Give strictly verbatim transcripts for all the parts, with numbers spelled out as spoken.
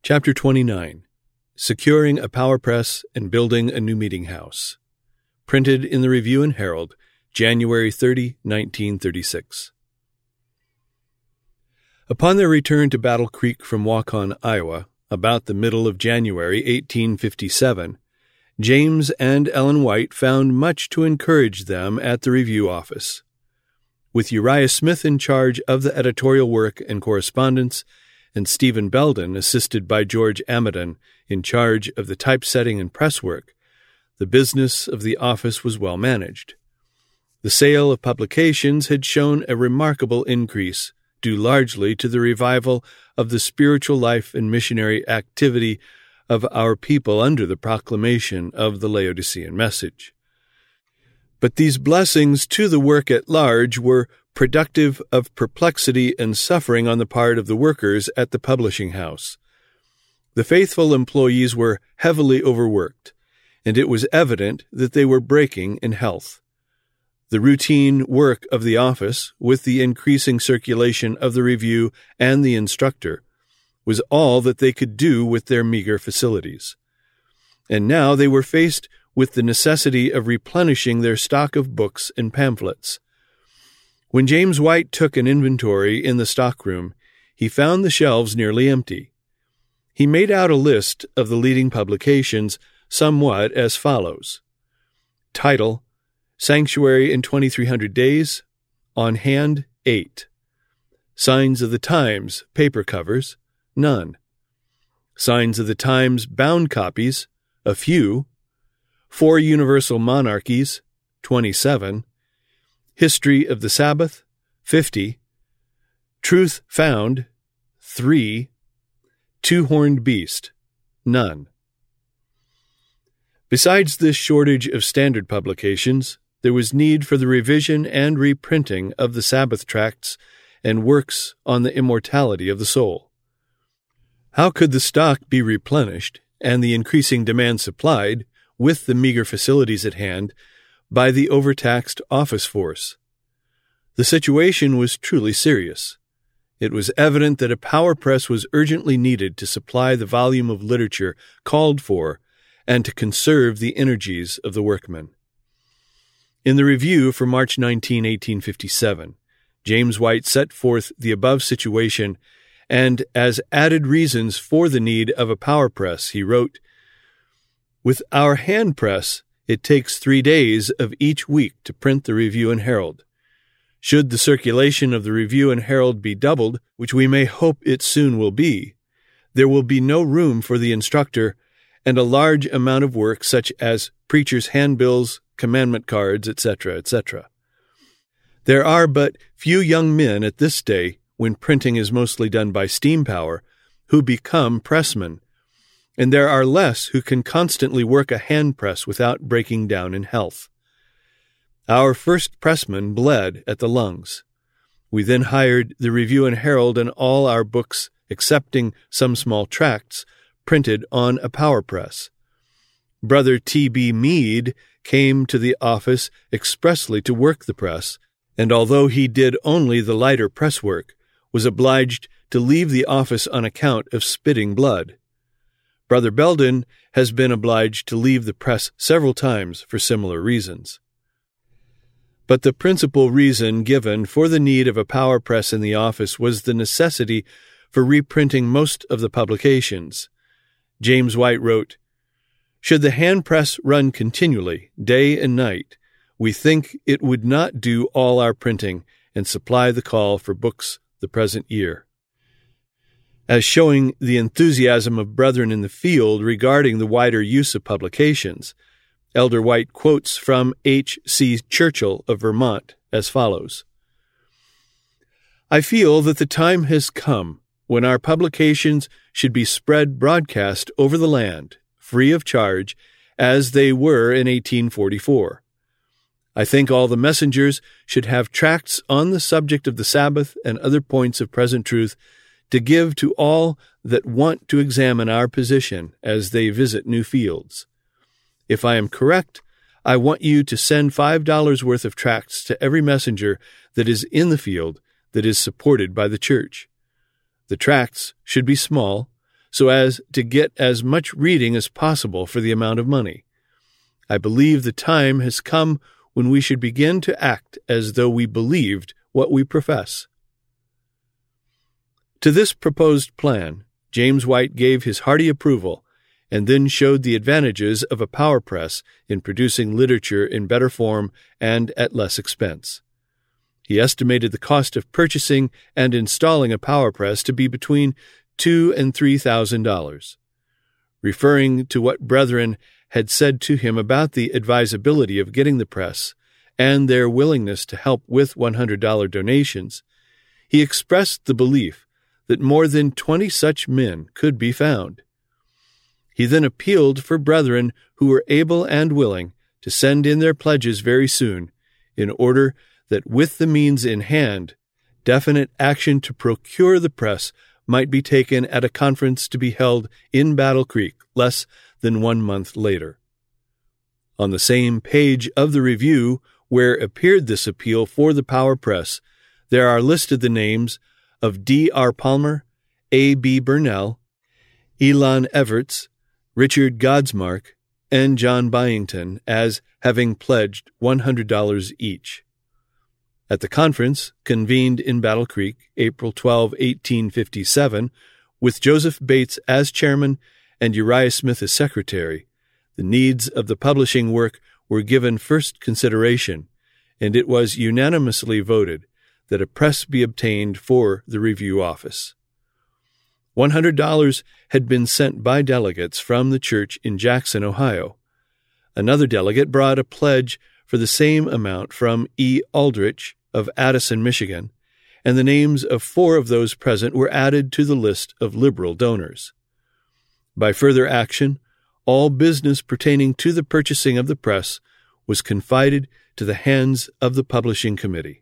Chapter twenty-nine. Securing a Power Press and Building a New Meeting House. Printed in the Review and Herald, January thirtieth, nineteen thirty-six. Upon their return to Battle Creek from Waukon, Iowa, about the middle of January eighteen fifty-seven, James and Ellen White found much to encourage them at the Review office. With Uriah Smith in charge of the editorial work and correspondence, and Stephen Belden, assisted by George Amidon, in charge of the typesetting and press work, the business of the office was well managed. The sale of publications had shown a remarkable increase, due largely to the revival of the spiritual life and missionary activity of our people under the proclamation of the Laodicean message. But these blessings to the work at large were productive of perplexity and suffering on the part of the workers at the publishing house. The faithful employees were heavily overworked, and it was evident that they were breaking in health. The routine work of the office, with the increasing circulation of the Review and the Instructor, was all that they could do with their meager facilities. And now they were faced with the necessity of replenishing their stock of books and pamphlets. When James White took an inventory in the stockroom, he found the shelves nearly empty. He made out a list of the leading publications somewhat as follows. Title: Sanctuary in twenty-three hundred Days. On hand, eight. Signs of the Times, paper covers, none. Signs of the Times, bound copies, a few. Four Universal Monarchies, twenty-seven. History of the Sabbath, fifty. Truth Found, three. Two-Horned Beast, none. Besides this shortage of standard publications, there was need for the revision and reprinting of the Sabbath tracts and works on the immortality of the soul. How could the stock be replenished and the increasing demand supplied, with the meager facilities at hand, by the overtaxed office force? The situation was truly serious. It was evident that a power press was urgently needed to supply the volume of literature called for and to conserve the energies of the workmen. In the Review for March nineteenth, eighteen fifty-seven, James White set forth the above situation, and as added reasons for the need of a power press, he wrote, "With our hand press, it takes three days of each week to print the Review and Herald. Should the circulation of the Review and Herald be doubled, which we may hope it soon will be, there will be no room for the Instructor, and a large amount of work such as preachers' handbills, commandment cards, et cetera, et cetera. There are but few young men at this day, when printing is mostly done by steam power, who become pressmen, and there are less who can constantly work a hand press without breaking down in health. Our first pressman bled at the lungs. We then hired the Review and Herald and all our books, excepting some small tracts, printed on a power press. Brother T B Meade came to the office expressly to work the press, and although he did only the lighter press work, was obliged to leave the office on account of spitting blood. Brother Belden has been obliged to leave the press several times for similar reasons. But the principal reason given for the need of a power press in the office was the necessity for reprinting most of the publications. James White wrote, "Should the hand press run continually, day and night, we think it would not do all our printing and supply the call for books the present year." As showing the enthusiasm of brethren in the field regarding the wider use of publications, Elder White quotes from H C Churchill of Vermont as follows. "I feel that the time has come when our publications should be spread broadcast over the land, free of charge, as they were in eighteen forty-four. I think all the messengers should have tracts on the subject of the Sabbath and other points of present truth to give to all that want to examine our position as they visit new fields. If I am correct, I want you to send five dollars worth of tracts to every messenger that is in the field that is supported by the church. The tracts should be small, so as to get as much reading as possible for the amount of money. I believe the time has come when we should begin to act as though we believed what we profess. To this proposed plan, James White gave his hearty approval, and then showed the advantages of a power press in producing literature in better form and at less expense. He estimated the cost of purchasing and installing a power press to be between two and three thousand dollars. Referring to what brethren had said to him about the advisability of getting the press and their willingness to help with one hundred dollars donations, he expressed the belief that more than twenty such men could be found. He then appealed for brethren who were able and willing to send in their pledges very soon, in order that with the means in hand, definite action to procure the press might be taken at a conference to be held in Battle Creek less than one month later. On the same page of the review where appeared this appeal for the power press, there are listed the names of D R Palmer, A B Burnell, Elon Everts, Richard Godsmark, and John Byington as having pledged one hundred dollars each. At the conference, convened in Battle Creek, April twelfth, eighteen fifty-seven, with Joseph Bates as chairman and Uriah Smith as secretary, the needs of the publishing work were given first consideration, and it was unanimously voted that a press be obtained for the review office. One hundred dollars had been sent by delegates from the church in Jackson, Ohio. Another delegate brought a pledge for the same amount from E. Aldrich of Addison, Michigan, and the names of four of those present were added to the list of liberal donors. By further action, all business pertaining to the purchasing of the press was confided to the hands of the publishing committee.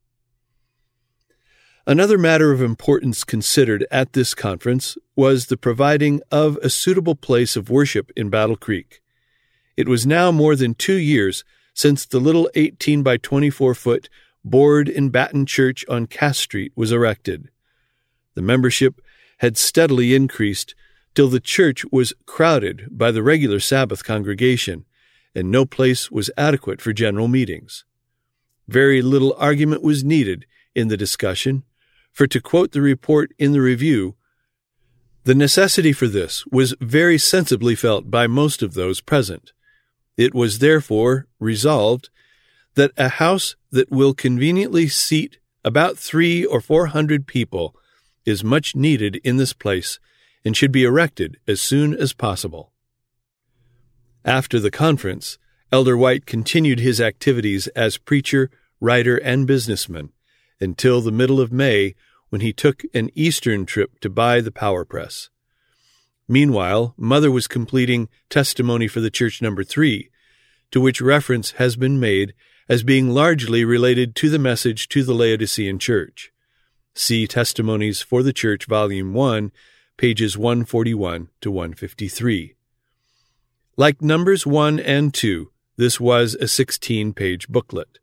Another matter of importance considered at this conference was the providing of a suitable place of worship in Battle Creek. It was now more than two years since the little eighteen by twenty-four foot board and batten church on Cass Street was erected. The membership had steadily increased till the church was crowded by the regular Sabbath congregation, and no place was adequate for general meetings. Very little argument was needed in the discussion, for to quote the report in the review, the necessity for this was very sensibly felt by most of those present. It was therefore resolved that a house that will conveniently seat about three or four hundred people is much needed in this place and should be erected as soon as possible. After the conference, Elder White continued his activities as preacher, writer, and businessman until the middle of May, when he took an Eastern trip to buy the power press. Meanwhile, Mother was completing Testimony for the Church number three, to which reference has been made as being largely related to the message to the Laodicean Church. See Testimonies for the Church, Volume one, pages one forty-one to one fifty-three. Like Numbers one and two, this was a sixteen-page booklet.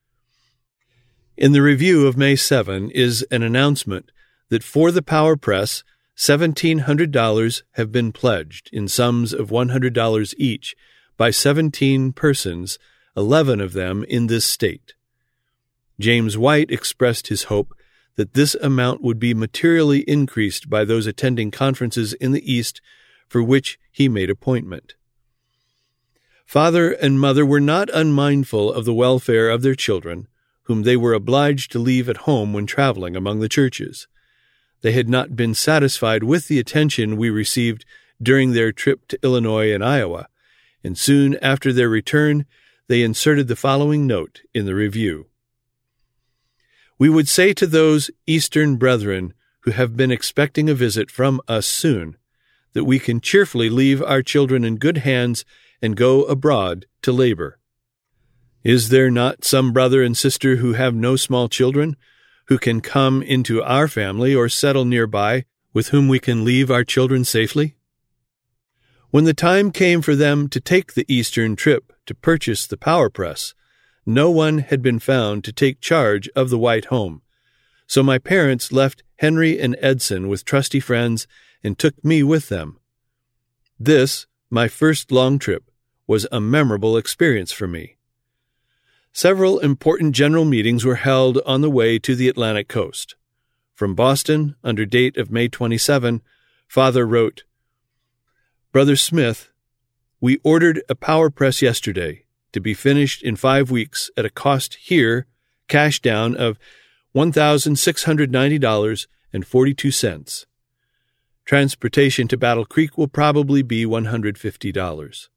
In the review of May seventh is an announcement that for the power press, seventeen hundred dollars have been pledged in sums of one hundred dollars each by seventeen persons, eleven of them in this state. James White expressed his hope that this amount would be materially increased by those attending conferences in the East for which he made appointment. Father and mother were not unmindful of the welfare of their children, whom they were obliged to leave at home when traveling among the churches. They had not been satisfied with the attention we received during their trip to Illinois and Iowa, and soon after their return they inserted the following note in the review. We would say to those Eastern brethren who have been expecting a visit from us soon, that we can cheerfully leave our children in good hands and go abroad to labor. Is there not some brother and sister who have no small children, who can come into our family or settle nearby, with whom we can leave our children safely? When the time came for them to take the Eastern trip to purchase the power press, no one had been found to take charge of the White home, so my parents left Henry and Edson with trusty friends and took me with them. This, my first long trip, was a memorable experience for me. Several important general meetings were held on the way to the Atlantic coast. From Boston, under date of May twenty-seventh, Father wrote, "Brother Smith, we ordered a power press yesterday to be finished in five weeks at a cost here, cash down, of one thousand six hundred ninety dollars and forty-two cents. Transportation to Battle Creek will probably be one hundred fifty dollars.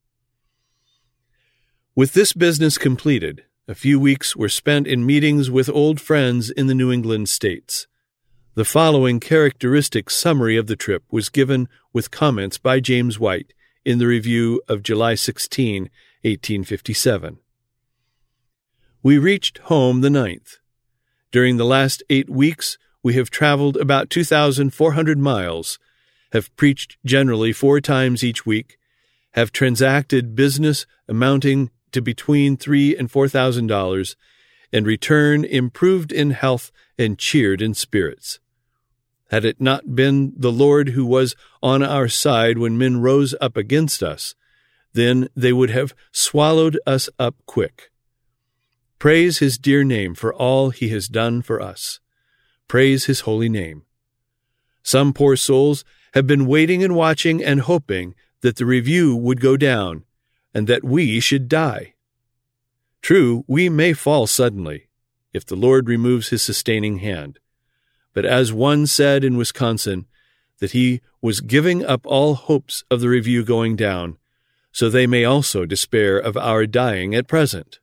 With this business completed, a few weeks were spent in meetings with old friends in the New England states. The following characteristic summary of the trip was given with comments by James White in the review of July sixteenth, eighteen fifty-seven. We reached home the ninth. During the last eight weeks, we have traveled about two thousand four hundred miles, have preached generally four times each week, have transacted business amounting to between three and four thousand dollars, and return improved in health and cheered in spirits. Had it not been the Lord who was on our side when men rose up against us, then they would have swallowed us up quick. Praise his dear name for all he has done for us. Praise his holy name. Some poor souls have been waiting and watching and hoping that the review would go down and that we should die. True, we may fall suddenly, if the Lord removes his sustaining hand. But as one said in Wisconsin, that he was giving up all hopes of the review going down, so they may also despair of our dying at present.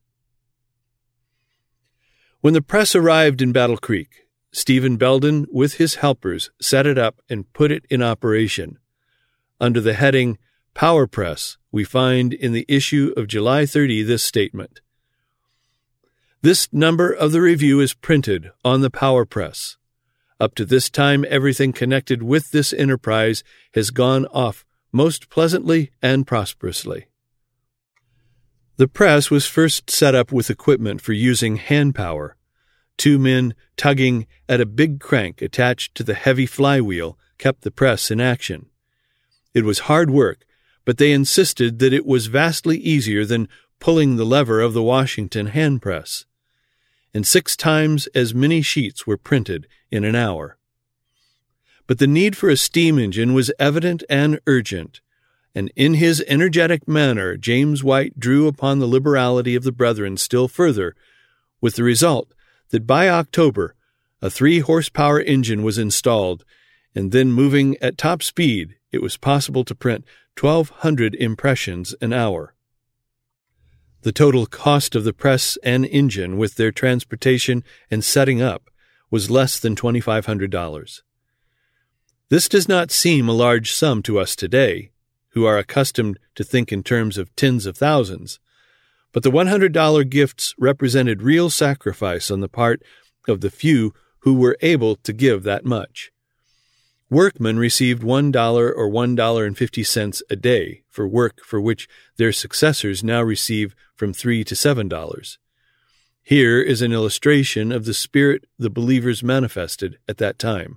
When the press arrived in Battle Creek, Stephen Belden, with his helpers, set it up and put it in operation. Under the heading Power Press, we find in the issue of July thirtieth this statement: "This number of the review is printed on the Power Press. Up to this time, everything connected with this enterprise has gone off most pleasantly and prosperously." The press was first set up with equipment for using hand power. Two men tugging at a big crank attached to the heavy flywheel kept the press in action. It was hard work, but they insisted that it was vastly easier than pulling the lever of the Washington hand press. And six times as many sheets were printed in an hour. But the need for a steam engine was evident and urgent, and in his energetic manner James White drew upon the liberality of the brethren still further, with the result that by October a three-horsepower engine was installed, and then moving at top speed, it was possible to print twelve hundred impressions an hour. The total cost of the press and engine, with their transportation and setting up, was less than twenty-five hundred dollars. This does not seem a large sum to us today, who are accustomed to think in terms of tens of thousands, but the one hundred dollars gifts represented real sacrifice on the part of the few who were able to give that much. Workmen received one dollar or one dollar and fifty cents a day for work for which their successors now receive from three to seven dollars. Here is an illustration of the spirit the believers manifested at that time.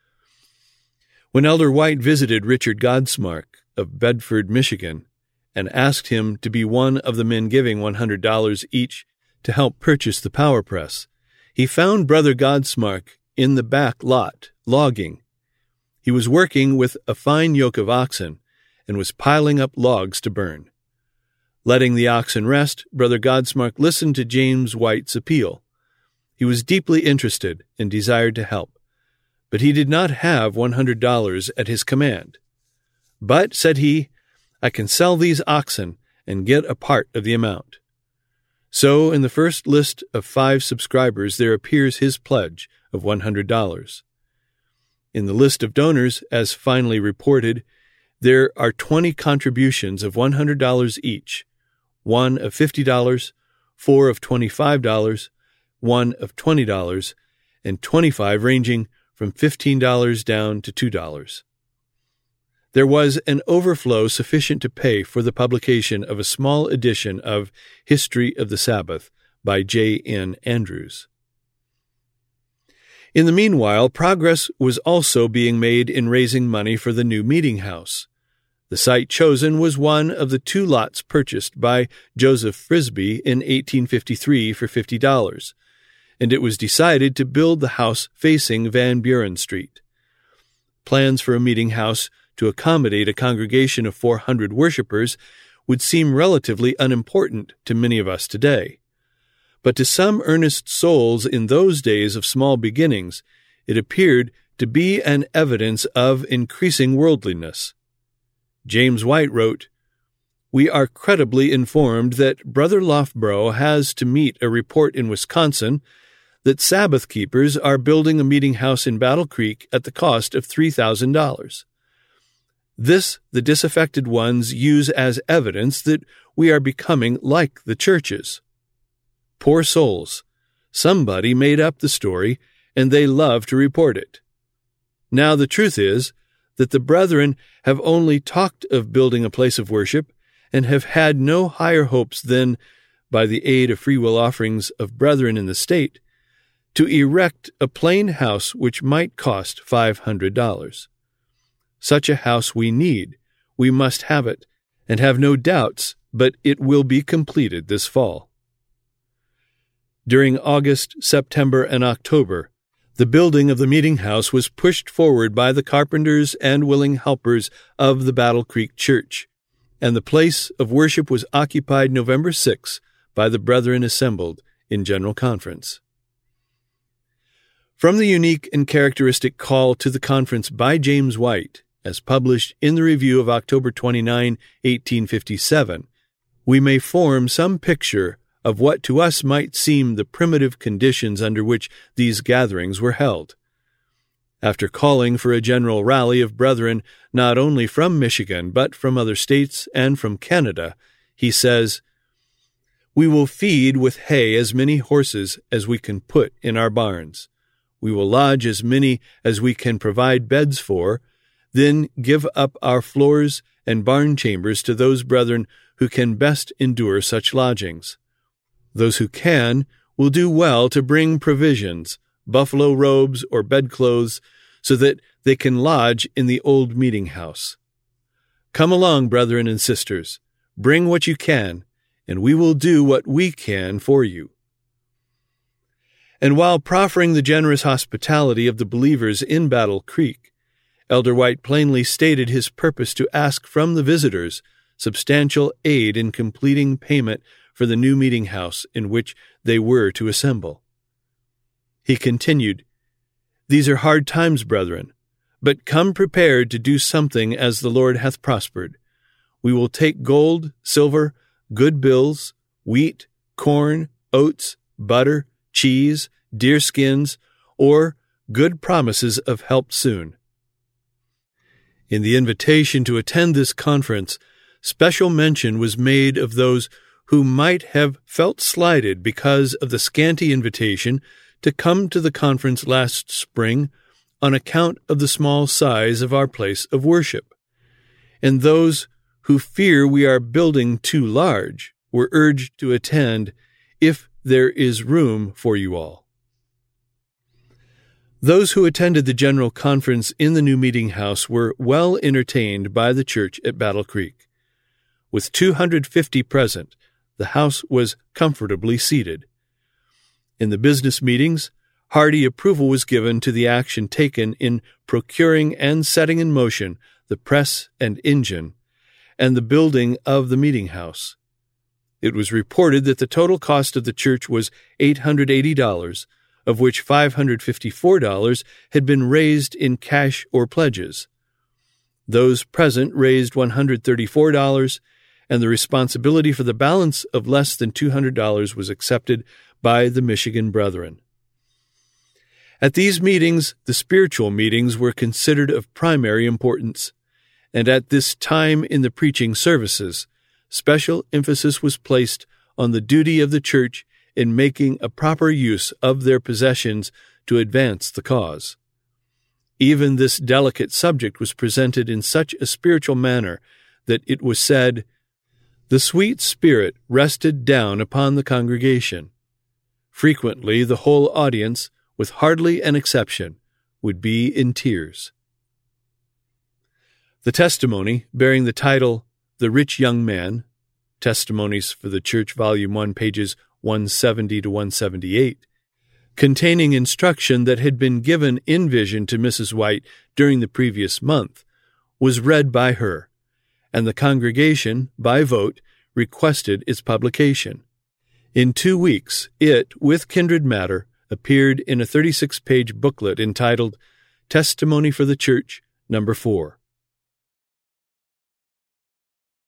When Elder White visited Richard Godsmark of Bedford, Michigan, and asked him to be one of the men giving one hundred dollars each to help purchase the power press, he found Brother Godsmark in the back lot, logging. He was working with a fine yoke of oxen and was piling up logs to burn. Letting the oxen rest, Brother Godsmark listened to James White's appeal. He was deeply interested and desired to help, but he did not have one hundred dollars at his command. "But," said he, "I can sell these oxen and get a part of the amount." So, in the first list of five subscribers, there appears his pledge of one hundred dollars. In the list of donors, as finally reported, there are twenty contributions of one hundred dollars each, one of fifty dollars, four of twenty-five dollars, one of twenty dollars, and twenty-five ranging from fifteen dollars down to two dollars. There was an overflow sufficient to pay for the publication of a small edition of History of the Sabbath by J N Andrews. In the meanwhile, progress was also being made in raising money for the new meeting house. The site chosen was one of the two lots purchased by Joseph Frisbee in eighteen fifty-three for fifty dollars, and it was decided to build the house facing Van Buren Street. Plans for a meeting house to accommodate a congregation of four hundred worshipers would seem relatively unimportant to many of us today. But to some earnest souls in those days of small beginnings, it appeared to be an evidence of increasing worldliness. James White wrote, "We are credibly informed that Brother Loughborough has to meet a report in Wisconsin that Sabbath keepers are building a meeting house in Battle Creek at the cost of three thousand dollars. This the disaffected ones use as evidence that we are becoming like the churches. Poor souls. Somebody made up the story, and they love to report it. Now the truth is that the brethren have only talked of building a place of worship and have had no higher hopes than, by the aid of free will offerings of brethren in the state, to erect a plain house which might cost five hundred dollars. Such a house we need, we must have it, and have no doubts but it will be completed this fall." During August, September, and October, the building of the meeting house was pushed forward by the carpenters and willing helpers of the Battle Creek Church, and the place of worship was occupied November sixth by the brethren assembled in General Conference. From the unique and characteristic call to the conference by James White, as published in the Review of October twenty-ninth, eighteen fifty-seven, we may form some picture of what to us might seem the primitive conditions under which these gatherings were held. After calling for a general rally of brethren not only from Michigan but from other states and from Canada, he says, "We will feed with hay as many horses as we can put in our barns. We will lodge as many as we can provide beds for, then give up our floors and barn chambers to those brethren who can best endure such lodgings. Those who can will do well to bring provisions, buffalo robes or bedclothes, so that they can lodge in the old meeting house. Come along, brethren and sisters, bring what you can, and we will do what we can for you." And while proffering the generous hospitality of the believers in Battle Creek, Elder White plainly stated his purpose to ask from the visitors substantial aid in completing payment for the new meeting house in which they were to assemble. He continued, "These are hard times, brethren, but come prepared to do something as the Lord hath prospered. We will take gold, silver, good bills, wheat, corn, oats, butter, cheese, deerskins, or good promises of help soon." In the invitation to attend this conference, special mention was made of those who might have felt slighted because of the scanty invitation to come to the conference last spring on account of the small size of our place of worship, and those who fear we are building too large were urged to attend if there is room for you all. Those who attended the general conference in the new meeting house were well entertained by the church at Battle Creek. With two hundred fifty present, the house was comfortably seated. In the business meetings, hearty approval was given to the action taken in procuring and setting in motion the press and engine, and the building of the meeting house. It was reported that the total cost of the church was eight hundred eighty dollars, of which five hundred fifty-four dollars had been raised in cash or pledges. Those present raised one hundred thirty-four dollars, and the responsibility for the balance of less than two hundred dollars was accepted by the Michigan brethren. At these meetings, the spiritual meetings were considered of primary importance, and at this time in the preaching services, special emphasis was placed on the duty of the church in making a proper use of their possessions to advance the cause. Even this delicate subject was presented in such a spiritual manner that it was said, "The sweet spirit rested down upon the congregation." Frequently the whole audience, with hardly an exception, would be in tears. The testimony, bearing the title The Rich Young Man, Testimonies for the Church, Volume one, pages one seventy to one seventy-eight, containing instruction that had been given in vision to Missus White during the previous month, was read by her, and the congregation, by vote, requested its publication. In two weeks, it, with kindred matter, appeared in a thirty-six page booklet entitled Testimony for the Church, Number four.